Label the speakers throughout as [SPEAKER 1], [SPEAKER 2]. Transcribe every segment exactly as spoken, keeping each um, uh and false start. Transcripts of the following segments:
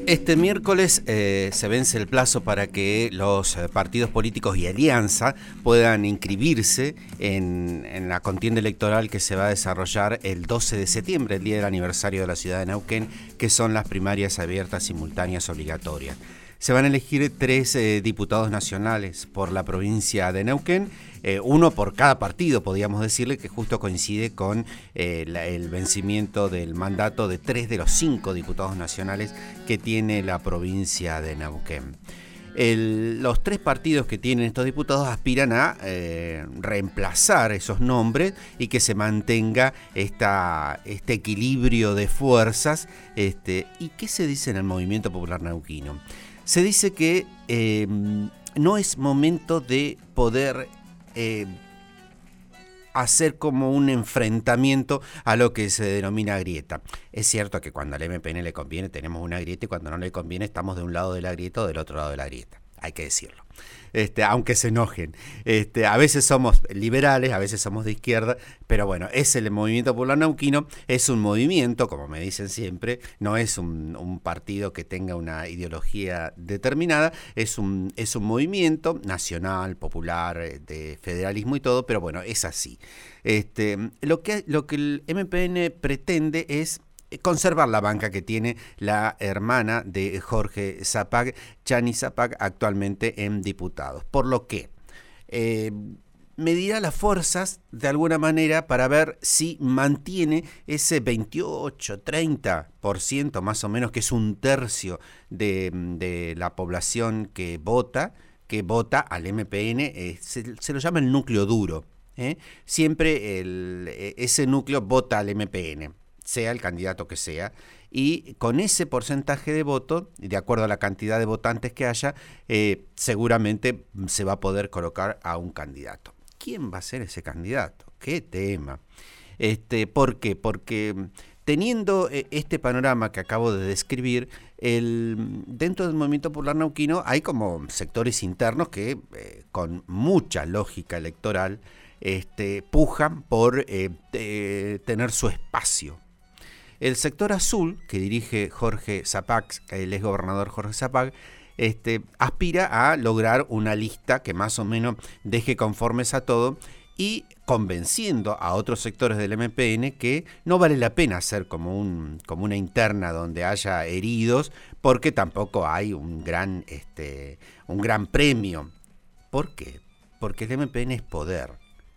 [SPEAKER 1] Este miércoles eh, se vence el plazo para que los eh, partidos políticos y alianza puedan inscribirse en, en la contienda electoral que se va a desarrollar el doce de septiembre, el día del aniversario de la ciudad de Neuquén, que son las primarias abiertas, simultáneas, obligatorias. Se van a elegir tres eh, diputados nacionales por la provincia de Neuquén, eh, uno por cada partido, podríamos decirle, que justo coincide con eh, la, el vencimiento del mandato de tres de los cinco diputados nacionales que tiene la provincia de Neuquén. El, los tres partidos que tienen estos diputados aspiran a eh, reemplazar esos nombres y que se mantenga esta, este equilibrio de fuerzas. Este, ¿Y qué se dice en el Movimiento Popular Neuquino? Se dice que eh, no es momento de poder eh, hacer como un enfrentamiento a lo que se denomina grieta. Es cierto que cuando al M P N le conviene tenemos una grieta y cuando no le conviene estamos de un lado de la grieta o del otro lado de la grieta. Hay que decirlo. Este, aunque se enojen. Este, a veces somos liberales, a veces somos de izquierda, pero bueno, es el Movimiento Popular Neuquino, es un movimiento, como me dicen siempre, no es un, un partido que tenga una ideología determinada, es un, es un movimiento nacional, popular, de federalismo y todo, pero bueno, es así. Este, lo que, lo que el M P N pretende es conservar la banca que tiene la hermana de Jorge Zapag, Chani Zapag, actualmente en diputados. Por lo que eh, medirá las fuerzas de alguna manera para ver si mantiene ese veintiocho, treinta por ciento más o menos, que es un tercio de, de la población que vota, que vota al M P N, eh, se, se lo llama el núcleo duro. ¿eh? Siempre el, ese núcleo vota al M P N. Sea el candidato que sea, y con ese porcentaje de voto, de acuerdo a la cantidad de votantes que haya, eh, seguramente se va a poder colocar a un candidato. ¿Quién va a ser ese candidato? ¿Qué tema? Este, ¿Por qué? Porque teniendo este panorama que acabo de describir, el, dentro del Movimiento Popular Neuquino hay como sectores internos que, eh, con mucha lógica electoral, este, pujan por eh, de, tener su espacio. El sector azul, que dirige Jorge Zapag, el exgobernador Jorge Zapag, este, aspira a lograr una lista que más o menos deje conformes a todo y convenciendo a otros sectores del M P N que no vale la pena hacer como, un, como una interna donde haya heridos, porque tampoco hay un gran, este, un gran premio. ¿Por qué? Porque el M P N es poder.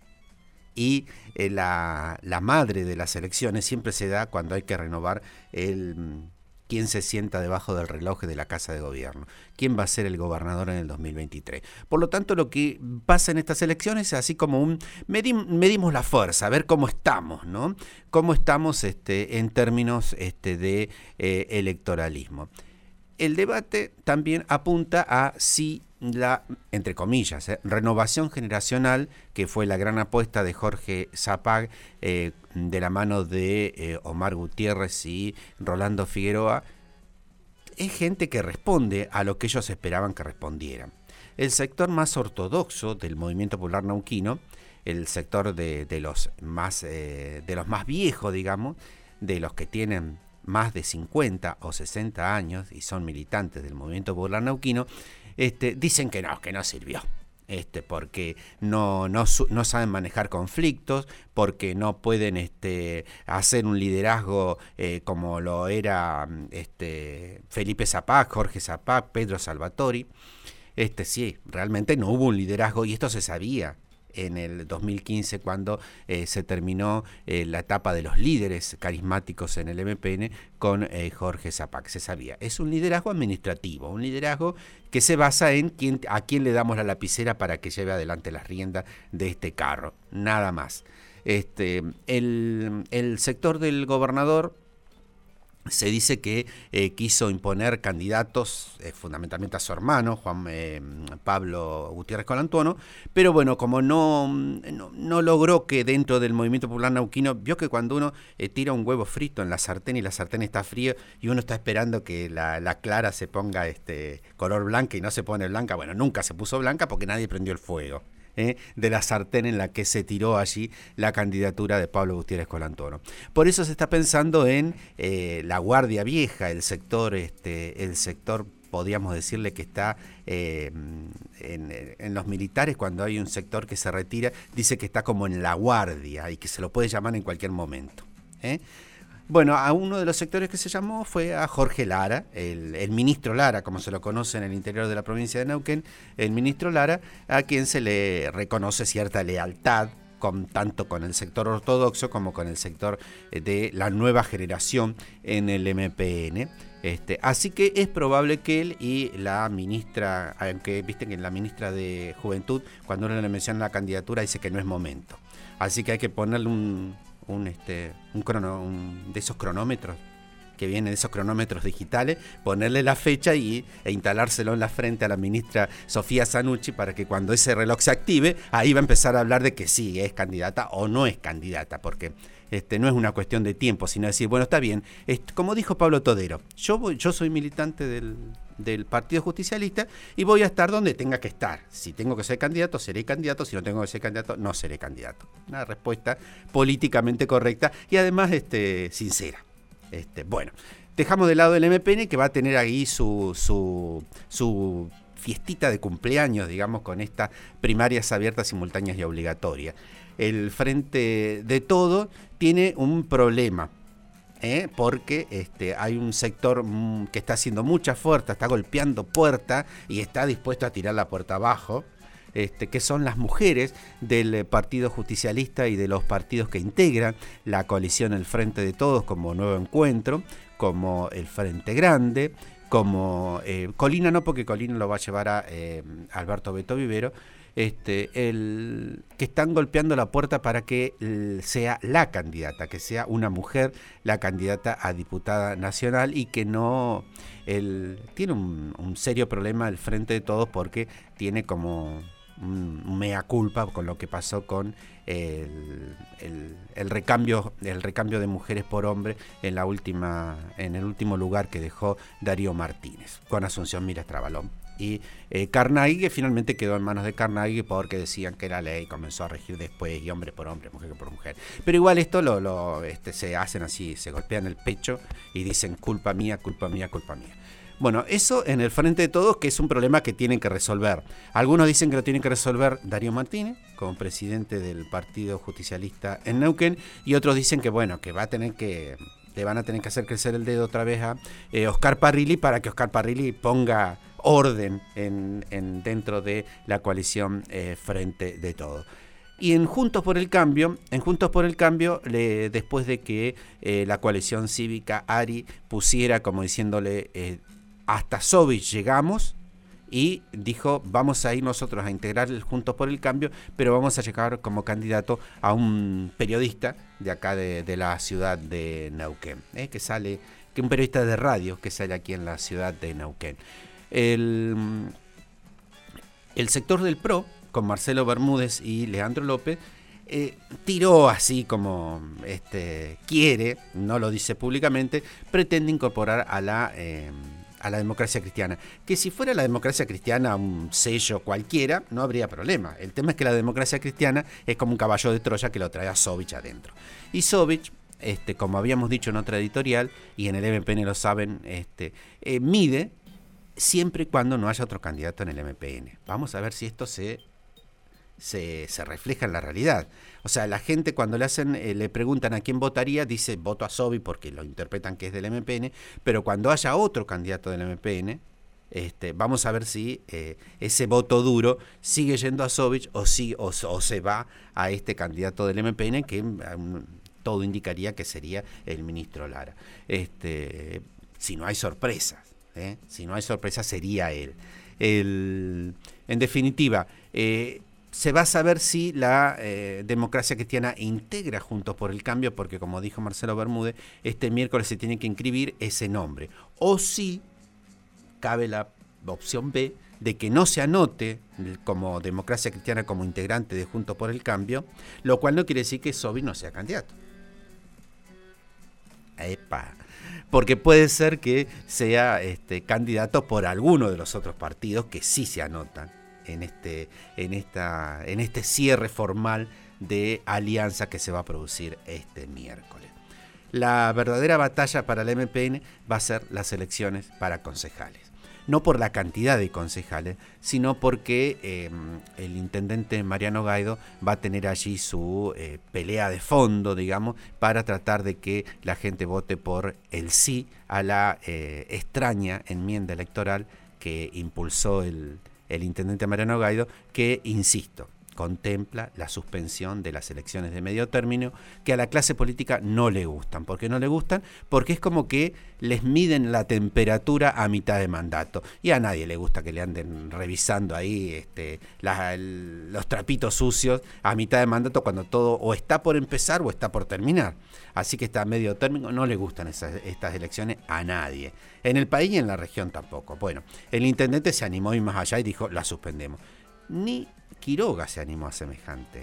[SPEAKER 1] Y eh, la, la madre de las elecciones siempre se da cuando hay que renovar el quién se sienta debajo del reloj de la Casa de Gobierno, quién va a ser el gobernador en el dos mil veintitrés. Por lo tanto, lo que pasa en estas elecciones es así como un medim, medimos la fuerza, a ver cómo estamos, ¿no? Cómo estamos este, en términos este, de eh, electoralismo. El debate también apunta a si la, entre comillas, eh, renovación generacional, que fue la gran apuesta de Jorge Zapag, eh, de la mano de eh, Omar Gutiérrez y Rolando Figueroa, es gente que responde a lo que ellos esperaban que respondieran. El sector más ortodoxo del Movimiento Popular Neuquino, el sector de, de, los, más, eh, de los más viejos, digamos, de los que tienen más de cincuenta o sesenta años y son militantes del Movimiento Popular Neuquino, este, dicen que no, que no sirvió, este, porque no, no, no saben manejar conflictos, porque no pueden este, hacer un liderazgo eh, como lo era este, Felipe Zapag, Jorge Zapag, Pedro Salvatori. Este, sí, realmente no hubo un liderazgo y esto se sabía en el dos mil quince cuando eh, se terminó eh, la etapa de los líderes carismáticos en el M P N con eh, Jorge Zapag. Se sabía, es un liderazgo administrativo, un liderazgo que se basa en quién, a quién le damos la lapicera para que lleve adelante las riendas de este carro, nada más. Este, el, el sector del gobernador se dice que eh, quiso imponer candidatos eh, fundamentalmente a su hermano, Juan eh, Pablo Gutiérrez Colantuono, pero bueno, como no, no, no logró que dentro del Movimiento Popular Neuquino, vio que cuando uno eh, tira un huevo frito en la sartén y la sartén está fría y uno está esperando que la, la clara se ponga este color blanca y no se pone blanca, bueno, nunca se puso blanca porque nadie prendió el fuego. ¿eh? de la sartén en la que se tiró allí la candidatura de Pablo Gutiérrez Colantuono. Por eso se está pensando en eh, la Guardia Vieja, el sector, este, el sector podríamos decirle que está eh, en, en los militares, cuando hay un sector que se retira, dice que está como en la guardia y que se lo puede llamar en cualquier momento. ¿eh? Bueno, a uno de los sectores que se llamó fue a Jorge Lara, el, el ministro Lara, como se lo conoce en el interior de la provincia de Neuquén, el ministro Lara, a quien se le reconoce cierta lealtad, con, tanto con el sector ortodoxo como con el sector de la nueva generación en el M P N. Este, así que es probable que él y la ministra, aunque viste que la ministra de Juventud, cuando uno le menciona la candidatura, dice que no es momento. Así que hay que ponerle un, un, este, un, crono, un de esos cronómetros que vienen, de esos cronómetros digitales, ponerle la fecha y, e instalárselo en la frente a la ministra Sofía Zanucci para que cuando ese reloj se active, ahí va a empezar a hablar de que sí, es candidata o no es candidata, porque Este, no es una cuestión de tiempo, sino decir, bueno, está bien, es, como dijo Pablo Todero, yo, voy, yo soy militante del, del Partido Justicialista y voy a estar donde tenga que estar. Si tengo que ser candidato, seré candidato, si no tengo que ser candidato, no seré candidato. Una respuesta políticamente correcta y además este, sincera. Este, bueno, dejamos de lado el M P N, que va a tener ahí su, su, su fiestita de cumpleaños, digamos, con estas primarias abiertas, simultáneas y obligatorias. El Frente de Todo tiene un problema, ¿eh? porque este, hay un sector mm, que está haciendo mucha fuerza, está golpeando puerta y está dispuesto a tirar la puerta abajo, este, que son las mujeres del Partido Justicialista y de los partidos que integran la coalición El Frente de Todos, como Nuevo Encuentro, como el Frente Grande, como eh, Colina no, porque Colina lo va a llevar a eh, Alberto Beto Vivero, Este, el, que están golpeando la puerta para que el, sea la candidata, que sea una mujer la candidata a diputada nacional y que no... El, tiene un, un serio problema el Frente de Todos porque tiene como un, un mea culpa con lo que pasó con el, el, el, recambio, el recambio de mujeres por hombres en, la última, en el último lugar que dejó Darío Martínez, con Asunción Miras Trabalón. Y eh, Carnaghi, que finalmente quedó en manos de Carnaghi porque decían que la ley comenzó a regir después y hombre por hombre, mujer por mujer. Pero igual esto lo, lo este, se hacen así, se golpean el pecho y dicen culpa mía, culpa mía, culpa mía. Bueno, eso en el Frente de Todos, que es un problema que tienen que resolver. Algunos dicen que lo tienen que resolver Darío Martínez, como presidente del Partido Justicialista en Neuquén, y otros dicen que bueno, que va a tener que... le van a tener que hacer crecer el dedo otra vez a eh, Oscar Parrilli para que Oscar Parrilli ponga orden en, en dentro de la coalición eh, Frente de Todo. Y en Juntos por el Cambio, en Juntos por el Cambio, le, después de que eh, la coalición cívica Ari pusiera como diciéndole eh, hasta Sovich llegamos, y dijo, vamos a ir nosotros a integrar el Juntos por el Cambio, pero vamos a llegar como candidato a un periodista de acá de, de la ciudad de Neuquén, ¿eh? que sale, que un periodista de radio que sale aquí en la ciudad de Neuquén. El, el sector del PRO, con Marcelo Bermúdez y Leandro López, eh, tiró así como este, quiere, no lo dice públicamente, pretende incorporar a la... Eh, a la democracia cristiana, que si fuera la democracia cristiana un sello cualquiera, no habría problema. El tema es que la democracia cristiana es como un caballo de Troya que lo trae a Sovich adentro. Y Sovich, este, como habíamos dicho en otra editorial, y en el M P N lo saben, este, eh, mide siempre y cuando no haya otro candidato en el M P N. Vamos a ver si esto se... Se, se refleja en la realidad. O sea, la gente cuando le hacen, eh, le preguntan a quién votaría, dice voto a Sovich porque lo interpretan que es del M P N, pero cuando haya otro candidato del M P N, este, vamos a ver si eh, ese voto duro sigue yendo a Sovich o, si, o, o se va a este candidato del M P N que um, todo indicaría que sería el ministro Lara. Este, si no hay sorpresas, ¿eh? si no hay sorpresas sería él. El, en definitiva, eh, se va a saber si la eh, democracia cristiana integra Juntos por el Cambio, porque como dijo Marcelo Bermúdez, este miércoles se tiene que inscribir ese nombre. O si cabe la opción B de que no se anote como democracia cristiana como integrante de Juntos por el Cambio, lo cual no quiere decir que Sovich no sea candidato. Epa. Porque puede ser que sea este, candidato por alguno de los otros partidos que sí se anotan en este, en esta, en este cierre formal de alianza que se va a producir este miércoles. La verdadera batalla para la M P N va a ser las elecciones para concejales. No por la cantidad de concejales, sino porque eh, el intendente Mariano Gaido va a tener allí su eh, pelea de fondo, digamos, para tratar de que la gente vote por el sí a la eh, extraña enmienda electoral que impulsó el, el intendente Mariano Gaido, que, insisto, contempla la suspensión de las elecciones de medio término, que a la clase política no le gustan. ¿Por qué no le gustan? Porque es como que les miden la temperatura a mitad de mandato. Y a nadie le gusta que le anden revisando ahí este, la, el, los trapitos sucios a mitad de mandato cuando todo o está por empezar o está por terminar. Así que está a medio término, no le gustan esas, estas elecciones a nadie. En el país y en la región tampoco. Bueno, el intendente se animó y más allá y dijo, la suspendemos. Ni Quiroga se animó a semejante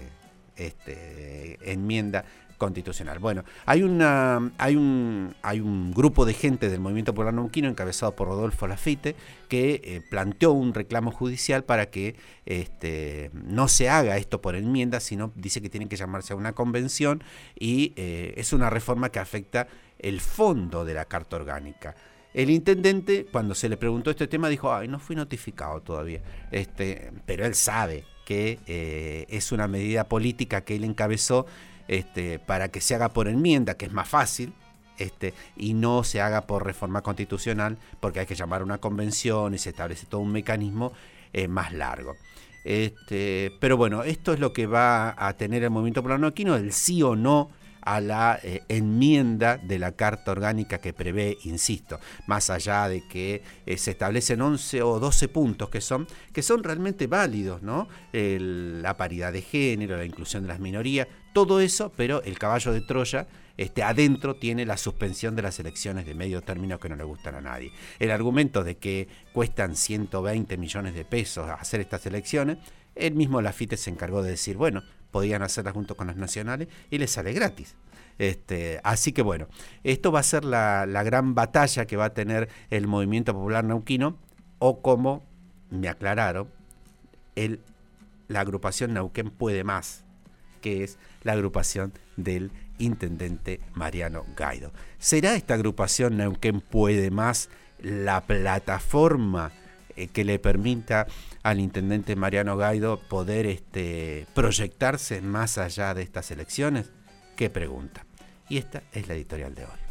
[SPEAKER 1] este, enmienda constitucional. Bueno, hay una hay un hay un grupo de gente del Movimiento Popular Neuquino encabezado por Rodolfo Lafite que eh, planteó un reclamo judicial para que este, no se haga esto por enmienda, sino dice que tiene que llamarse a una convención y eh, es una reforma que afecta el fondo de la Carta Orgánica. El intendente, cuando se le preguntó este tema, dijo, ay, no fui notificado todavía. Este, pero él sabe que eh, es una medida política que él encabezó este, para que se haga por enmienda, que es más fácil, este, y no se haga por reforma constitucional, porque hay que llamar a una convención y se establece todo un mecanismo eh, más largo. Este, pero bueno, esto es lo que va a tener el Movimiento Popular Neuquino, el sí o no a la eh, enmienda de la Carta Orgánica que prevé, insisto, más allá de que eh, se establecen once o doce puntos que son, que son realmente válidos, ¿no? El, la paridad de género, la inclusión de las minorías, todo eso, pero el caballo de Troya este, adentro tiene la suspensión de las elecciones de medio término que no le gustan a nadie. El argumento de que cuestan ciento veinte millones de pesos hacer estas elecciones, el mismo Lafite se encargó de decir, bueno, podían hacerlas junto con las nacionales y les sale gratis. Este, así que bueno, esto va a ser la, la gran batalla que va a tener el Movimiento Popular Neuquino, o como me aclararon, el, la agrupación Neuquén Puede Más, que es la agrupación del intendente Mariano Gaido. ¿Será esta agrupación Neuquén Puede Más la plataforma que le permita al intendente Mariano Gaido poder este, proyectarse más allá de estas elecciones? ¿Qué pregunta? Y esta es la editorial de hoy.